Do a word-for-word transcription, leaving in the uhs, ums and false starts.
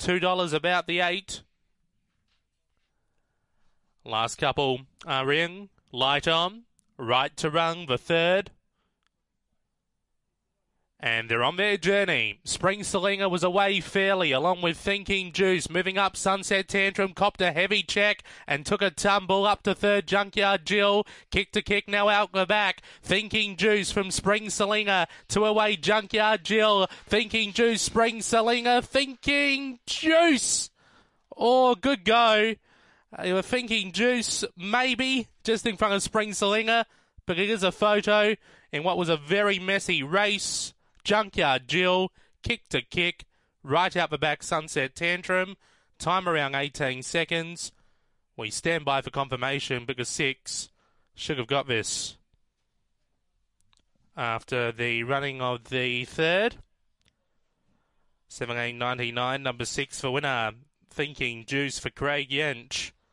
two dollars about the eight. Last couple are in. Light on. Right to run, the third. And they're on their journey. Spring Salinger was away fairly, along with Thinking Juice. Moving up, Sunset Tantrum copped a heavy check and took a tumble up to third. Junkyard Jill, kick to kick, now out the back. Thinking Juice from Spring Salinger to away. Junkyard Jill, Thinking Juice, Spring Salinger, Thinking Juice. Oh, good go. They were Thinking Juice, maybe, just in front of Spring Salinger, but it is a photo in what was a very messy race. Junkyard Jill, kick to kick, right out the back, Sunset Tantrum, time around eighteen seconds. We stand by for confirmation because six should have got this. After the running of the third, seventeen ninety-nine, number six for winner, Thinking Juice for Craig Yench.